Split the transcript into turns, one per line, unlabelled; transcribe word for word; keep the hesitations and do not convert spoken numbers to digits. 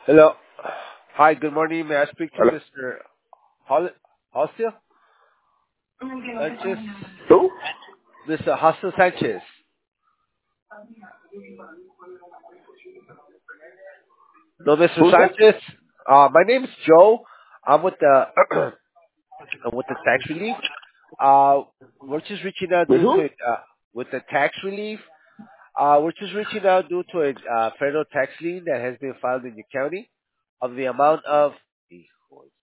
Hello. Hi, good morning. May I speak to
Hello?
mister Hol- Hostel Sanchez?
Who?
mister Hostel Sanchez. No, mister
Who's that?
Sanchez. Uh, my name is Joe. I'm with the I'm with the tax relief. Uh, we're just reaching out
With
due to
who?
it, uh, with the tax relief. Uh, we're just reaching out due to a uh, federal tax lien that has been filed in your county of the amount of